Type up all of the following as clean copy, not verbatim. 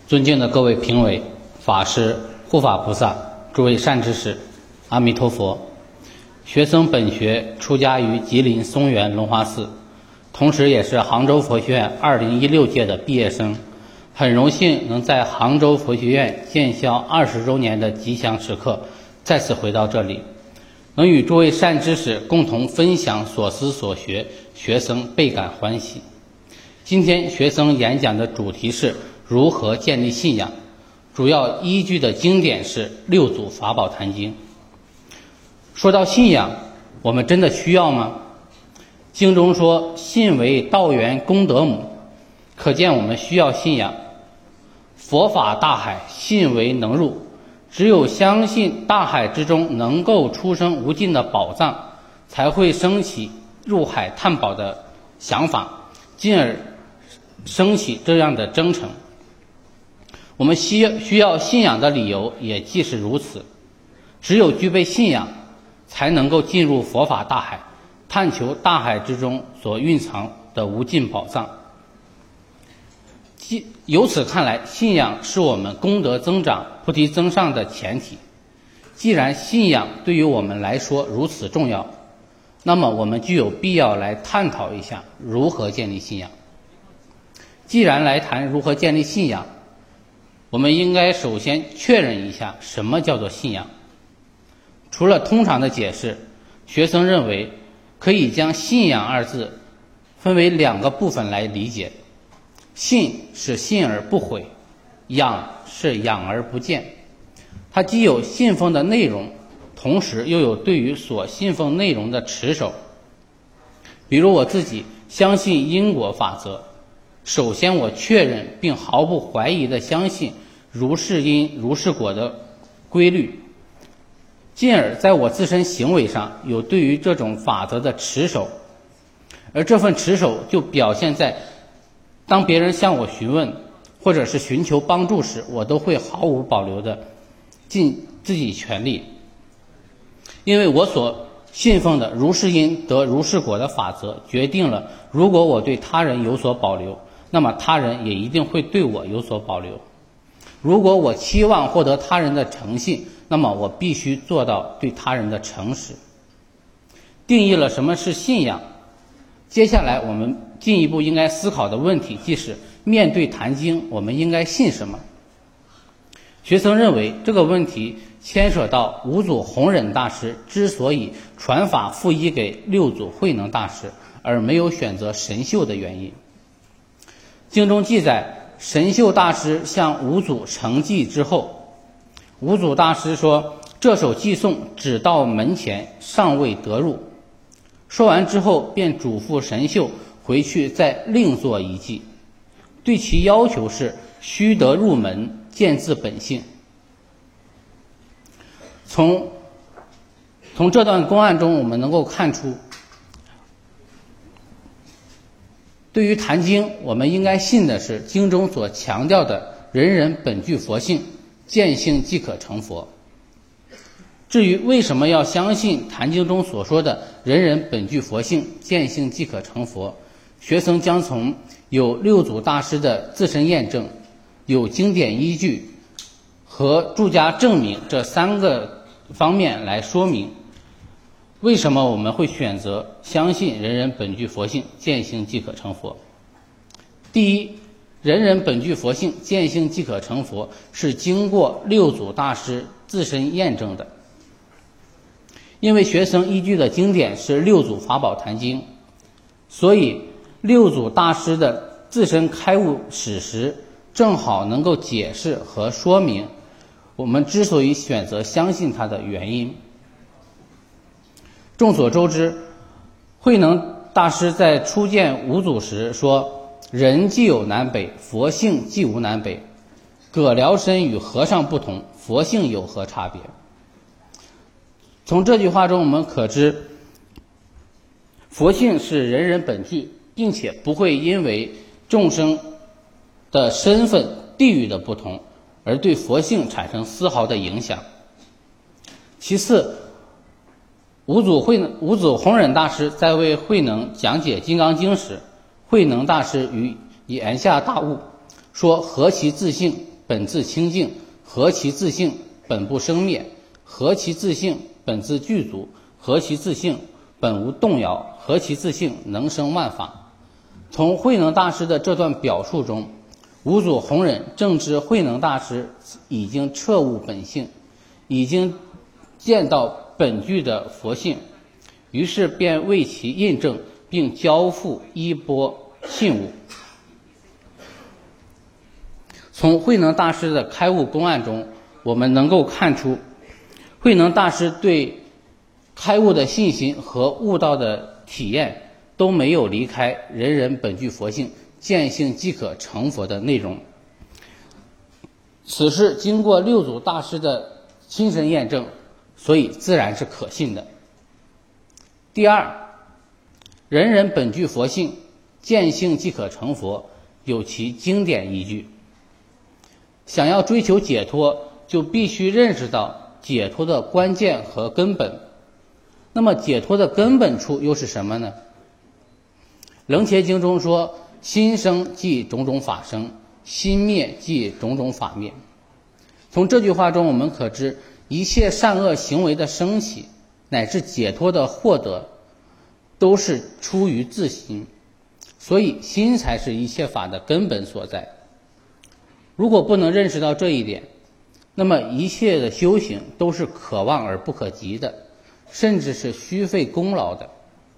尊敬的各位评委、法师、护法菩萨、诸位善知识，阿弥陀佛。学生本学出家于吉林松原龙华寺，同时也是杭州佛学院2016届的毕业生，很荣幸能在杭州佛学院建校20周年的吉祥时刻再次回到这里，能与诸位善知识共同分享所思所学，学生倍感欢喜。今天学生演讲的主题是如何建立信仰，主要依据的经典是六祖法宝坛经。说到信仰，我们真的需要吗？经中说信为道源功德母，可见我们需要信仰。佛法大海，信为能入，只有相信大海之中能够出生无尽的宝藏，才会升起入海探宝的想法，进而升起这样的征程。我们需要信仰的理由也既是如此，只有具备信仰，才能够进入佛法大海，探求大海之中所蕴藏的无尽宝藏。由此看来，信仰是我们功德增长、菩提增上的前提。既然信仰对于我们来说如此重要，那么我们就有必要来探讨一下如何建立信仰。既然来谈如何建立信仰，我们应该首先确认一下什么叫做信仰。除了通常的解释，学生认为可以将信仰二字分为两个部分来理解。信是信而不悔，仰是仰而不见。它既有信奉的内容，同时又有对于所信奉内容的持守。比如我自己相信因果法则，首先我确认并毫不怀疑地相信如是因如是果的规律，进而在我自身行为上有对于这种法则的持守，而这份持守就表现在当别人向我询问或者是寻求帮助时，我都会毫无保留地尽自己全力，因为我所信奉的如是因得如是果的法则决定了，如果我对他人有所保留，那么他人也一定会对我有所保留。如果我期望获得他人的诚信，那么我必须做到对他人的诚实。定义了什么是信仰，接下来我们进一步应该思考的问题即是，面对坛经我们应该信什么？学生认为这个问题牵涉到五祖弘忍大师之所以传法附依给六祖慧能大师，而没有选择神秀的原因。经中记载，神秀大师向五祖呈记之后，五祖大师说，这首偈颂只到门前，尚未得入。说完之后便嘱咐神秀回去再另作一偈，对其要求是须得入门，见自本性。从这段公案中我们能够看出，对于坛经我们应该信的是经中所强调的人人本具佛性，见性即可成佛。至于为什么要相信坛经中所说的人人本具佛性，见性即可成佛，学生将从有六祖大师的自身验证、有经典依据和注家证明这三个方面来说明为什么我们会选择相信人人本具佛性，见性即可成佛。第一，人人本具佛性，见性即可成佛是经过六祖大师自身验证的。因为学生依据的经典是六祖法宝坛经，所以六祖大师的自身开悟史实正好能够解释和说明我们之所以选择相信他的原因。众所周知，慧能大师在初见五祖时说，人既有南北，佛性既无南北，葛辽参与和尚不同，佛性有何差别？从这句话中我们可知，佛性是人人本具，并且不会因为众生的身份、地域的不同而对佛性产生丝毫的影响。其次，五祖弘忍大师在为慧能讲解《金刚经》时，慧能大师于言下大悟，说何其自性， 本自清净，何其自性，本不生灭，何其自性，本自具足，何其自性，本无动摇，何其自性，能生万法。从慧能大师的这段表述中，五祖弘忍正知慧能大师已经彻悟本性，已经见到本具的佛性，于是便为其印证，并交付衣钵信物。从慧能大师的开悟公案中，我们能够看出慧能大师对开悟的信心和悟道的体验都没有离开人人本具佛性，见性即可成佛的内容。此事经过六祖大师的亲身验证，所以自然是可信的。第二，人人本具佛性，见性即可成佛，有其经典依据。想要追求解脱，就必须认识到解脱的关键和根本。那么解脱的根本处又是什么呢？楞伽经中说，心生即种种法生，心灭即种种法灭。从这句话中我们可知，一切善恶行为的升起乃至解脱的获得，都是出于自心，所以心才是一切法的根本所在。如果不能认识到这一点，那么一切的修行都是可望而不可及的，甚至是虚费功劳的。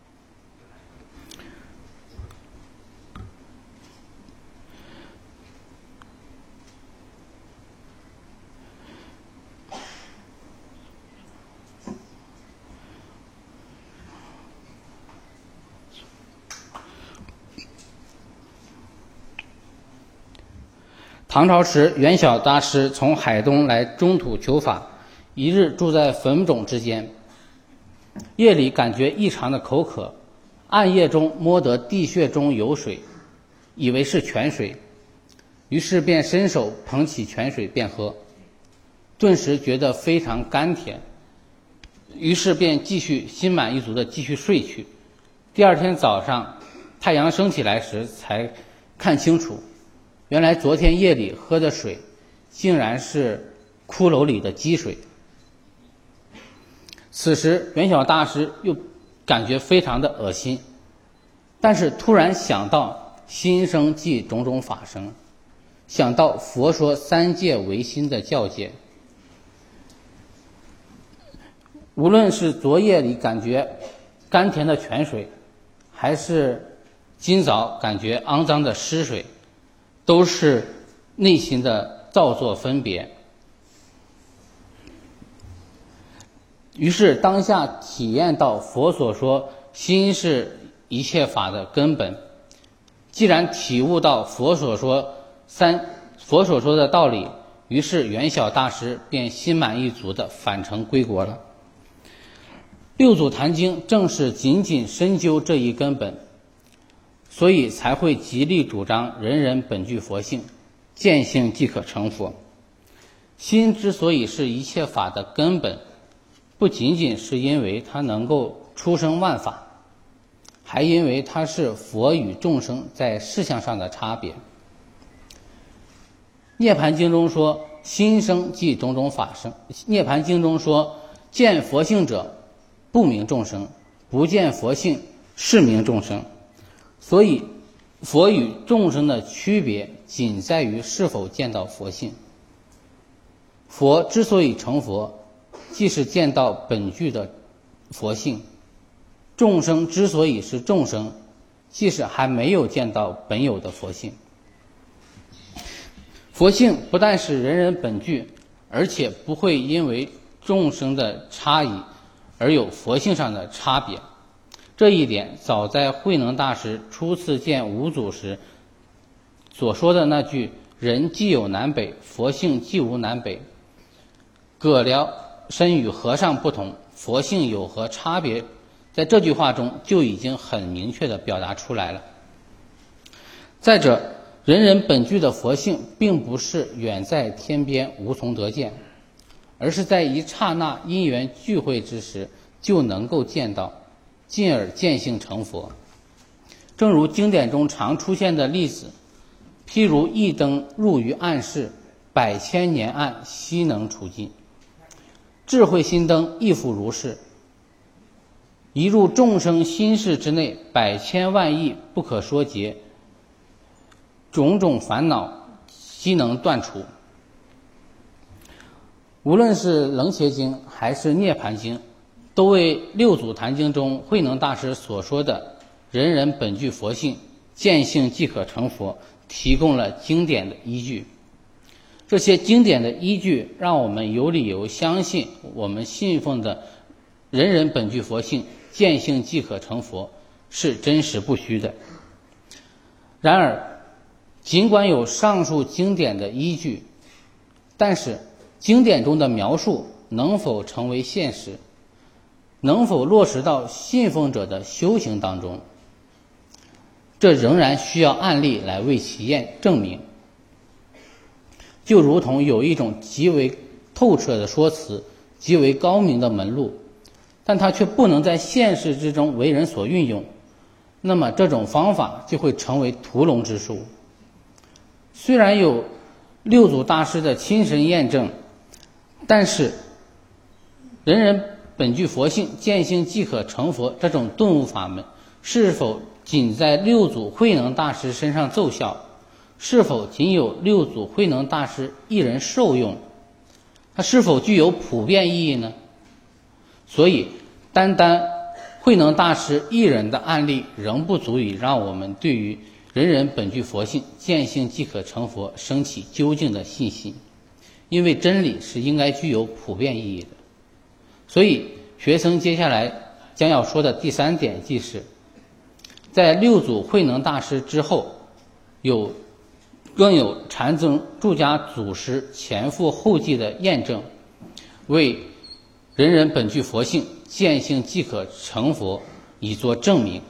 唐朝时，元晓大师从海东来中土求法，一日住在坟冢之间，夜里感觉异常的口渴，暗夜中摸得地穴中有水，以为是泉水，于是便伸手捧起泉水便喝，顿时觉得非常甘甜，于是便继续心满意足地继续睡去。第二天早上太阳升起来时才看清楚，原来昨天夜里喝的水竟然是骷髅里的积水。此时元晓大师又感觉非常的恶心，但是突然想到心生即种种法生，想到佛说三界唯心的教诫，无论是昨夜里感觉甘甜的泉水，还是今早感觉肮脏的湿水，都是内心的造作分别。于是当下体验到佛所说心是一切法的根本，既然体悟到佛所说的道理，于是元晓大师便心满意足地返程归国了。六祖坛经正是仅仅深究这一根本，所以才会极力主张人人本具佛性，见性即可成佛。心之所以是一切法的根本，不仅仅是因为它能够出生万法，还因为它是佛与众生在事相上的差别。涅盘经中说，心生即种种法生。涅盘经中说，见佛性者不明众生，不见佛性是明众生。所以佛与众生的区别仅在于是否见到佛性。佛之所以成佛，既是见到本具的佛性；众生之所以是众生，即是还没有见到本有的佛性。佛性不但是人人本具，而且不会因为众生的差异而有佛性上的差别。这一点早在慧能大师初次见五祖时所说的那句人既有南北，佛性既无南北，葛僚身与和尚不同，佛性有何差别，在这句话中就已经很明确地表达出来了。再者，人人本具的佛性并不是远在天边无从得见，而是在一刹那因缘聚会之时就能够见到，进而见性成佛。正如经典中常出现的例子，譬如一灯入于暗室， 百千年案，悉能除尽。智慧心灯亦复如是，一入众生心事之内，百千万亿不可说劫，种种烦恼悉能断除。无论是楞伽经还是涅盘经，都为六祖坛经中慧能大师所说的人人本具佛性，见性即可成佛提供了经典的依据。这些经典的依据让我们有理由相信，我们信奉的人人本具佛性，见性即可成佛是真实不虚的。然而，尽管有上述经典的依据，但是经典中的描述能否成为现实，能否落实到信奉者的修行当中，这仍然需要案例来为其证明。就如同有一种极为透彻的说辞，极为高明的门路，但它却不能在现实之中为人所运用，那么这种方法就会成为屠龙之术。虽然有六祖大师的亲身验证，但是人人本具佛性，见性即可成佛这种顿悟法门，是否仅在六祖慧能大师身上奏效，是否仅有六祖慧能大师一人受用，它是否具有普遍意义呢？所以单单慧能大师一人的案例仍不足以让我们对于人人本具佛性，见性即可成佛升起究竟的信心，因为真理是应该具有普遍意义的。所以学生接下来将要说的第三点，即是在六祖慧能大师之后，更有禅宗诸家祖师前赴后继的验证，为人人本具佛性，见性即可成佛以作证明。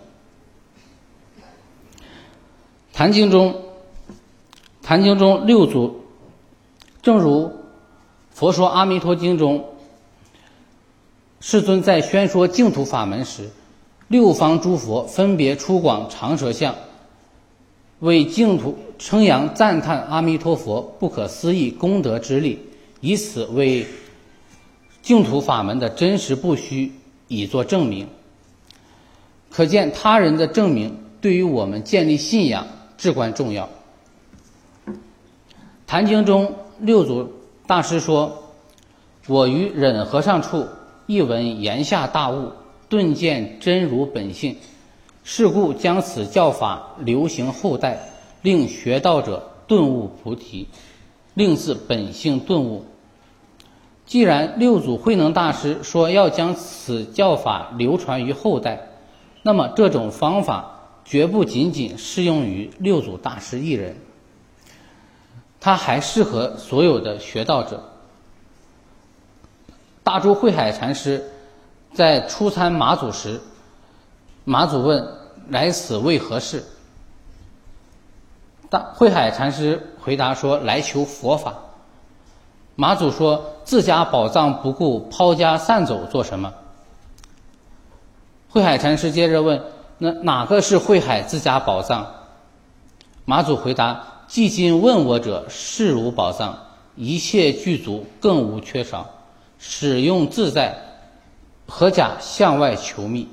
坛经中六祖，正如佛说阿弥陀经中，世尊在宣说净土法门时，六方诸佛分别出广长舌相，为净土称扬赞叹阿弥陀佛不可思议功德之力，以此为净土法门的真实不虚以作证明。可见他人的证明对于我们建立信仰至关重要。坛经中六祖大师说，我于忍和尚处，一闻言下大悟，顿见真如本性，是故将此教法流行后代，令学道者顿悟菩提，令自本性顿悟。既然六祖慧能大师说要将此教法流传于后代，那么这种方法绝不仅仅适用于六祖大师一人，它还适合所有的学道者。大珠慧海禅师在初参马祖时，马祖问来此为何事，慧海禅师回答说来求佛法。马祖说自家宝藏不顾，抛家散走做什么？慧海禅师接着问，那哪个是慧海自家宝藏？马祖回答，既今问我者，视如宝藏，一切具足，更无缺少，使用自在，何假向外求觅？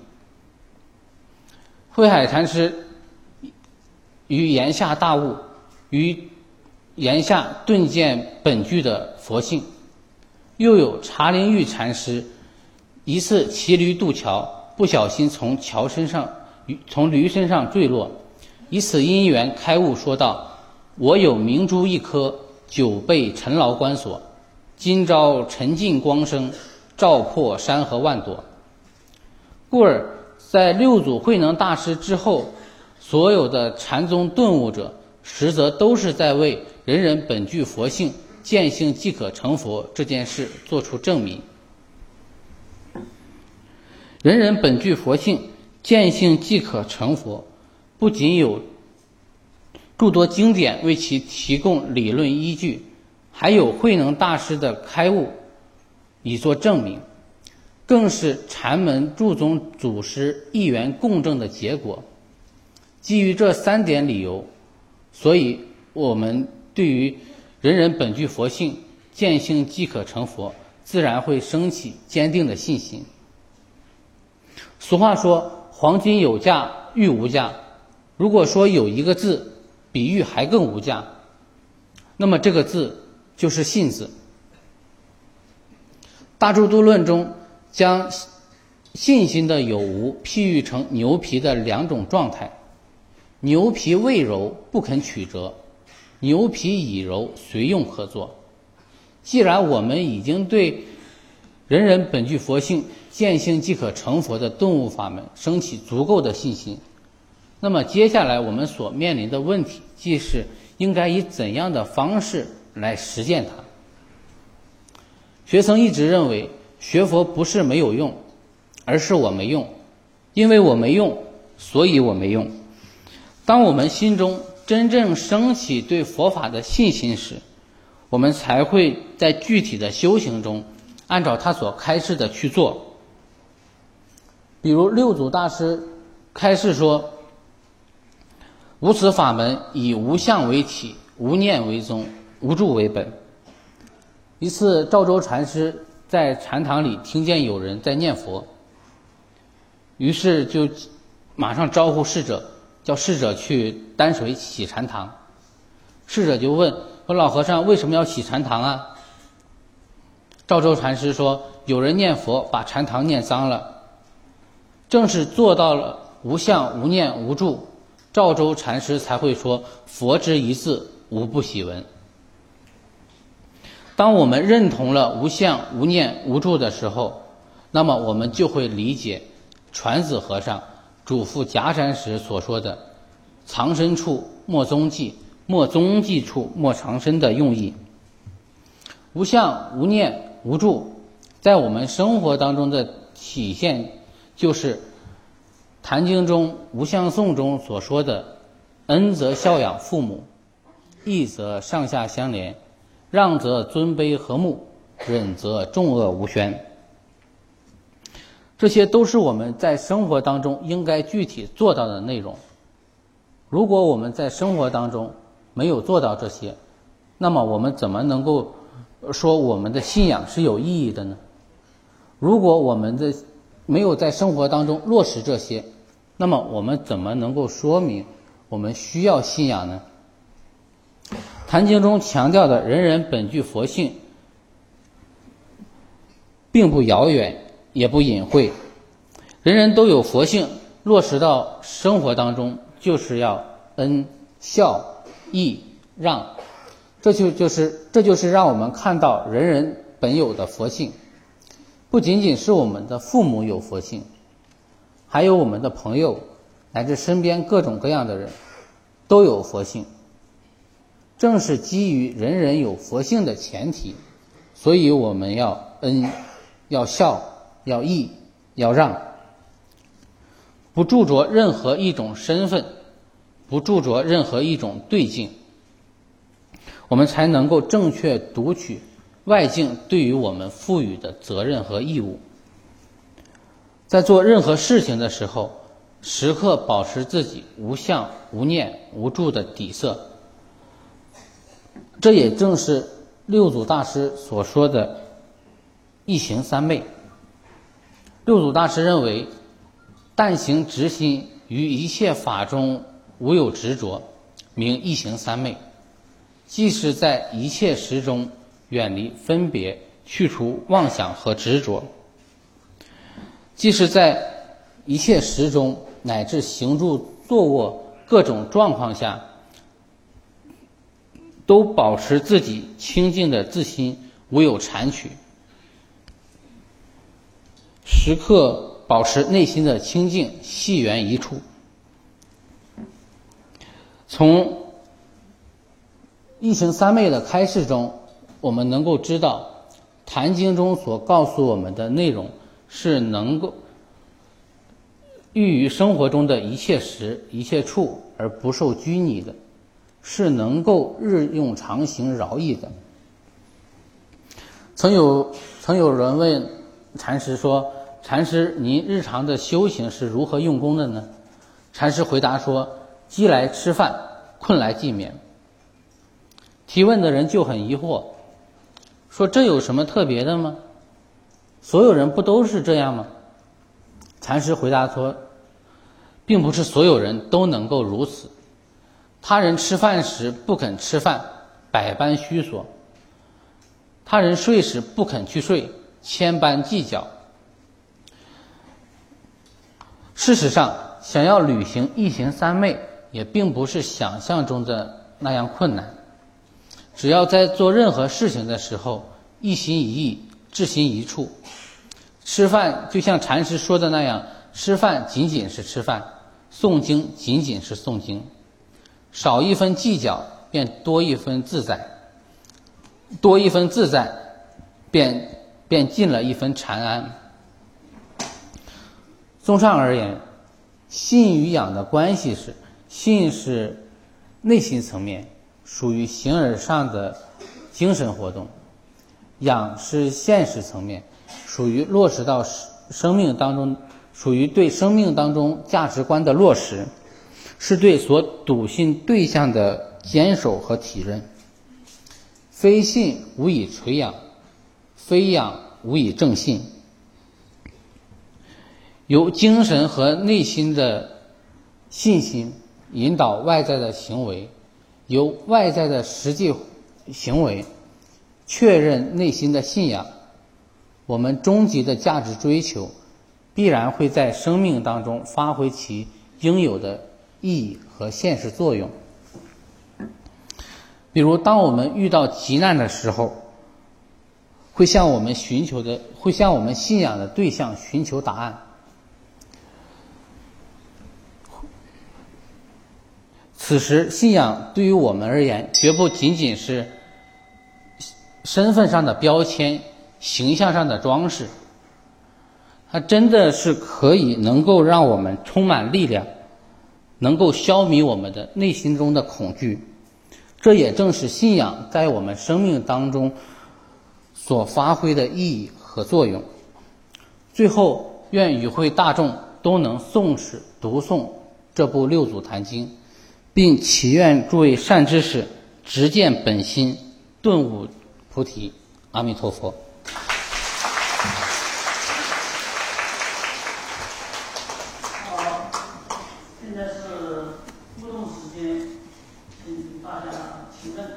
慧海禅师于言下大悟，于言下顿见本具的佛性。又有茶灵玉禅师一次骑驴渡桥，不小心从驴身上坠落，以此因缘开悟，说道，我有明珠一颗，久被尘劳关锁，今朝沉尽光生，照破山河万朵。故而在六祖慧能大师之后，所有的禅宗顿悟者实则都是在为人人本具佛性，见性即可成佛这件事做出证明。人人本具佛性，见性即可成佛，不仅有诸多经典为其提供理论依据，还有慧能大师的开悟以作证明，更是禅门诸宗祖师一元共证的结果。基于这三点理由，所以我们对于人人本具佛性，见性即可成佛，自然会升起坚定的信心。俗话说黄金有价，玉无价。如果说有一个字比玉还更无价，那么这个字就是信字。大智度论中将信心的有无譬喻成牛皮的两种状态，牛皮未柔不肯曲折，牛皮已柔随用可作。既然我们已经对人人本具佛性，见性即可成佛的顿悟法门升起足够的信心，那么接下来我们所面临的问题即是应该以怎样的方式来实践它。学僧一直认为学佛不是没有用，而是我没用，因为我没用，所以我没用。当我们心中真正升起对佛法的信心时，我们才会在具体的修行中按照他所开示的去做。比如六祖大师开示说，无此法门以无相为体，无念为宗，无住为本。一次赵州禅师在禅堂里听见有人在念佛，于是就马上招呼侍者，叫侍者去担水洗禅堂。侍者就问说，老和尚为什么要洗禅堂啊？赵州禅师说，有人念佛把禅堂念脏了。正是做到了无相无念无住，赵州禅师才会说佛之一字无不喜闻。当我们认同了无相无念无住的时候，那么我们就会理解传子和尚嘱咐夹山时所说的藏身处莫踪迹，莫踪迹处莫藏身的用意。无相无念无住在我们生活当中的体现，就是坛经中无相颂中所说的恩则孝养父母，义则上下相连，让则尊卑和睦，忍则众恶无宣。这些都是我们在生活当中应该具体做到的内容。如果我们在生活当中没有做到这些，那么我们怎么能够说我们的信仰是有意义的呢？如果我们没有在生活当中落实这些，那么我们怎么能够说明我们需要信仰呢？坛经中强调的人人本具佛性并不遥远也不隐晦，人人都有佛性，落实到生活当中就是要恩孝义让，这就是让我们看到人人本有的佛性。不仅仅是我们的父母有佛性，还有我们的朋友乃至身边各种各样的人都有佛性。正是基于人人有佛性的前提，所以我们要恩要孝要义要让，不著着任何一种身份，不著着任何一种对境，我们才能够正确读取外境对于我们赋予的责任和义务。在做任何事情的时候，时刻保持自己无相无念无住的底色，这也正是六祖大师所说的一行三昧。六祖大师认为，但行直心，于一切法中无有执着，名一行三昧。即是在一切时中远离分别，去除妄想和执着；即是在一切时中乃至行住坐卧各种状况下，都保持自己清净的自心，无有缠取，时刻保持内心的清净，系缘一处。从一行三昧的开示中，我们能够知道坛经中所告诉我们的内容是能够寓于生活中的一切时一切处而不受拘泥的，是能够日用常行饶益的。曾有人问禅师说，禅师您日常的修行是如何用功的呢？禅师回答说，饥来吃饭，困来即眠。 提问的人就很疑惑，说这有什么特别的吗？所有人不都是这样吗？禅师回答说，并不是所有人都能够如此。他人吃饭时不肯吃饭，百般虚索；他人睡时不肯去睡，千般计较。事实上，想要履行一行三昧，也并不是想象中的那样困难。只要在做任何事情的时候，一心一意，志心一处。吃饭就像禅师说的那样，吃饭仅仅是吃饭，诵经仅仅是诵经。少一分计较，便多一分自在；多一分自在，便尽了一分禅安。综上而言，信与养的关系是，信是内心层面，属于形而上的精神活动；养是现实层面，属于落实到生命当中，属于对生命当中价值观的落实，是对所笃信对象的坚守和体认。非信无以垂养，非养无以正信。由精神和内心的信心引导外在的行为，由外在的实际行为确认内心的信仰。我们终极的价值追求必然会在生命当中发挥其应有的意义和现实作用。比如当我们遇到急难的时候，会向我们信仰的对象寻求答案。此时信仰对于我们而言，绝不仅仅是身份上的标签，形象上的装饰，它真的是可以能够让我们充满力量，能够消弭我们的内心中的恐惧。这也正是信仰在我们生命当中所发挥的意义和作用。最后，愿与会大众都能诵持读诵这部六祖坛经，并祈愿诸位善知识直见本心，顿悟菩提。阿弥陀佛。 好，现在是互动时间，请大家提问。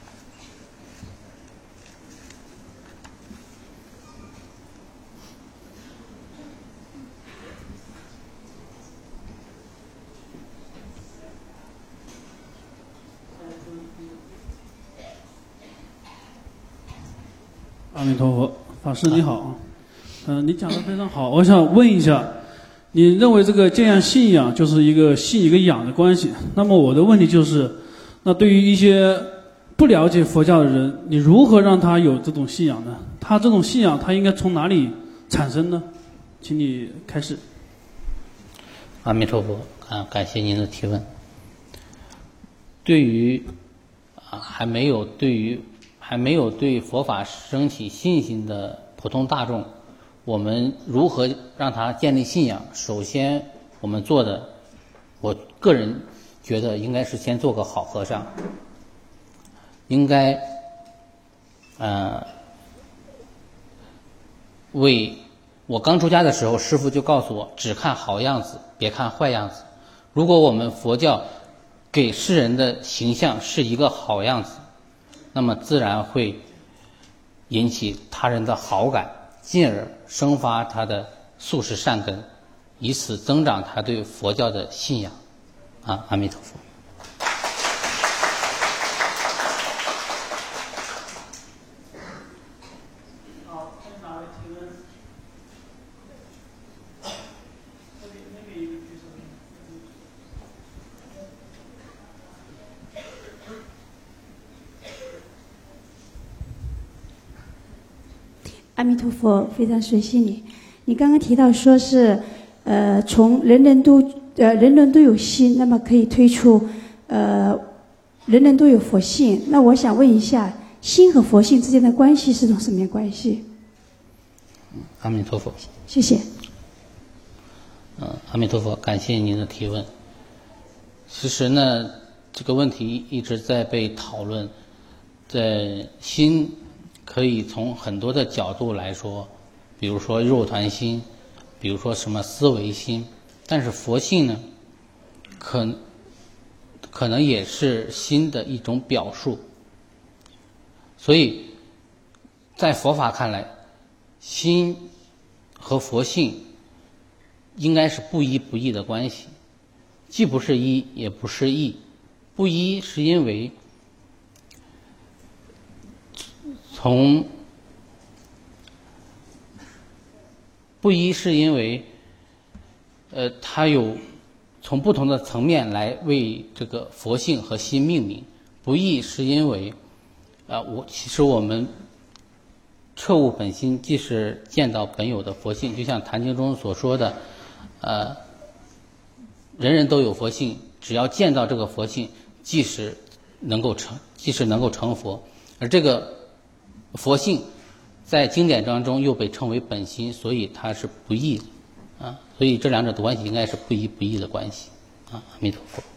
阿弥陀佛，法师你好，你讲的非常好，我想问一下，你认为这个这样信仰就是一个信一个仰的关系？那么我的问题就是，那对于一些不了解佛教的人，你如何让他有这种信仰呢？他这种信仰他应该从哪里产生呢？请你开始。 阿弥陀佛，感谢您的提问。对于还没有对佛法升起信心的普通大众，我们如何让他建立信仰？首先我们做的，我个人觉得应该是先做个好和尚，应该我刚出家的时候，师父就告诉我，只看好样子，别看坏样子。如果我们佛教给世人的形象是一个好样子，那么自然会引起他人的好感，进而生发他的宿世善根，以此增长他对佛教的信仰。阿弥陀佛。 好，在哪位提问？那边一个举手。 阿弥陀佛，非常随喜你。你刚刚提到说是，从人人都有心，那么可以推出，人人都有佛性。那我想问一下，心和佛性之间的关系是种什么样关系？ 阿弥陀佛。 谢谢。 阿弥陀佛，感谢您的提问。其实呢，这个问题一直在被讨论。 心可以从很多的角度来说，比如说肉团心，比如说什么思维心，但是佛性呢，可能也是心的一种表述。所以在佛法看来，心和佛性应该是不一不异的关系，既不是一也不是异。不一是因为它有从不同的层面来为这个佛性和心命名。不异是因为其实我们彻悟本心，即是见到本有的佛性，就像《坛经》中所说的，人人都有佛性，只要见到这个佛性，即使能够成佛。而这个佛性在经典当中又被称为本心，所以它是不异的所以这两者的关系应该是不一不异的关系阿弥陀佛。